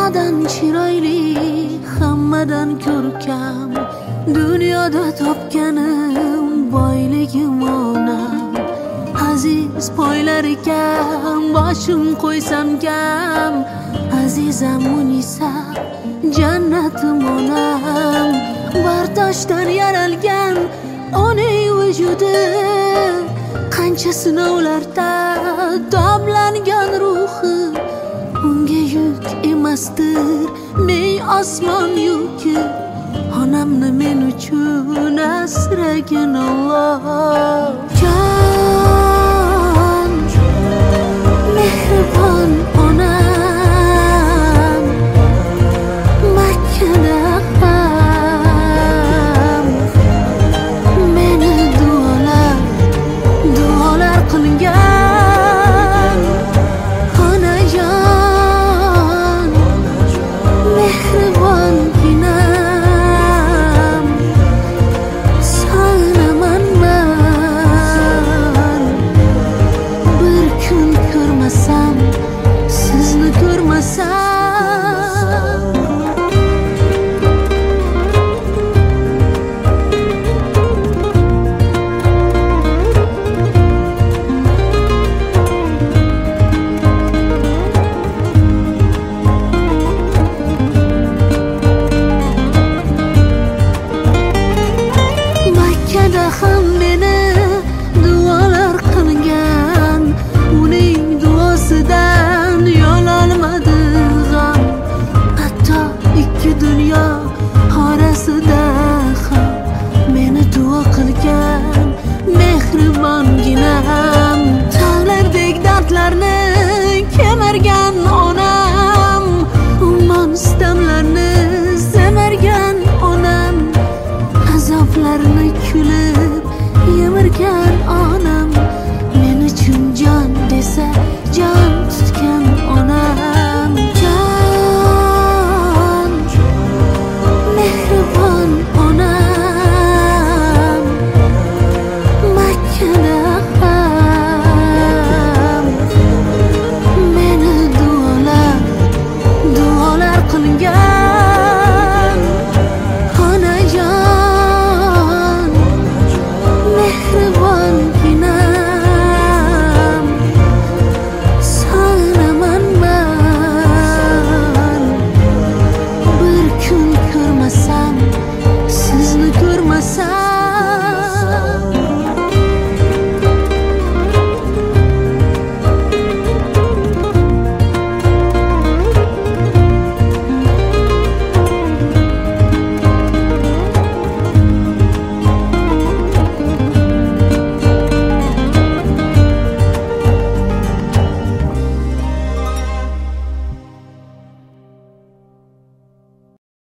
hammadan chiroyli, hammadan ko'rkam, dunyoda topganim boyligim onam. Aziz poylar ekan, boshim qo'ysam kam, azizam Munisa, jannatim onam. Bardoshdan yaralgan onang vujudi, qancha sinovlarda damlangan ruhi, unga yuk emasdir ming osmon yuki. Onamni men uchun asragin Alloh.